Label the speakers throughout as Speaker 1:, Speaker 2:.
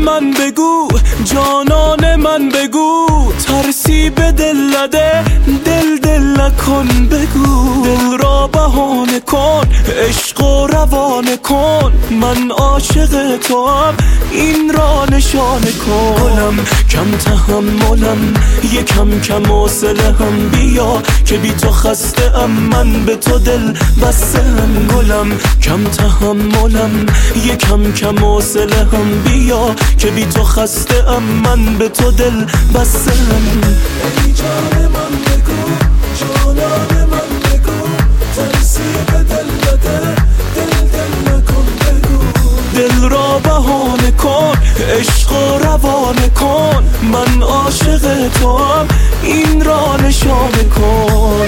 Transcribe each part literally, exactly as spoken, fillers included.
Speaker 1: من بگو، جانان من بگو، ترسی به دل نده، دل دل نکن بگو. دل را بهانه کن، عشق و روانه کن، من عاشق تو هم، این را نشانه کن. گلم کم تحملم، یکم کم حوصله هم، بیا که بی تو خسته ام، من به تو دل بسته ام. گلم کم تحملم، یکم کم حوصله هم، بیا که بی تو خسته ام، من به تو دل بسته ام. ای جان من بگو، جانان من بگو، ترسی به دل بده، دل دل نکن بگو. دل را بهانه کن، عشق و روانه کن، من عاشق تو هم، این را نشانه کن.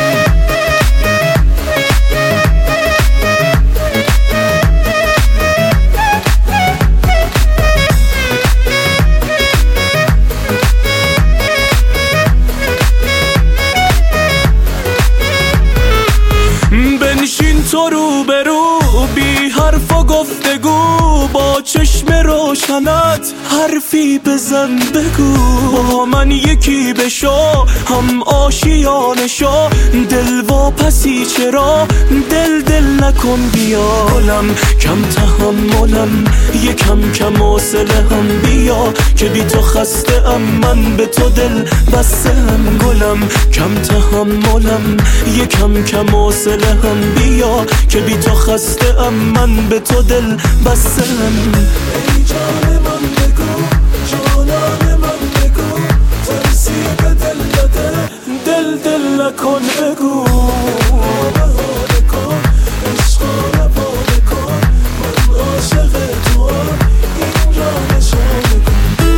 Speaker 1: بنشین تو رو برو، بی حرف و گفتگو، با چشم روشنت حرفی بزن بگو. با من یکی بشو، هم آشیانه شو، دل واپسی چرا، دل دل نکن بیا. گلم کم تحملم، یکم کم حوصله هم، بیا که بی تو خسته ام، من به تو دل بسته ام. گلم کم تحملم، یکم کم حوصله هم، بیا که بی تو خسته ام، من به تو دل بسته ام. ای جان من بگو، جانان من بگو، ترسی به دل بده، دل دل نکن بگو. بهانه کن، عشق و روانه کن، من عاشق تو هم، این را نشانه کن.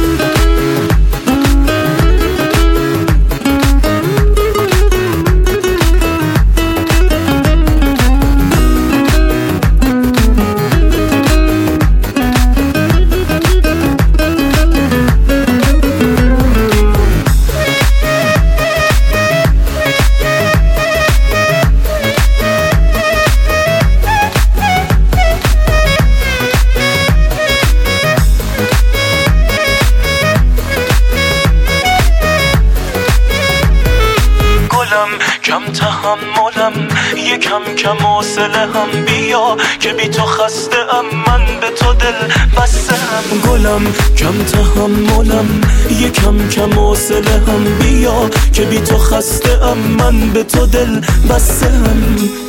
Speaker 1: کم تحملم، یکم کم حوصله هم، بیا که بی تو خسته ام، من به تو دل بسته ام. گلم کم تحملم، یکم کم حوصله هم، بیا که بی تو خسته ام، من به تو دل بسته ام.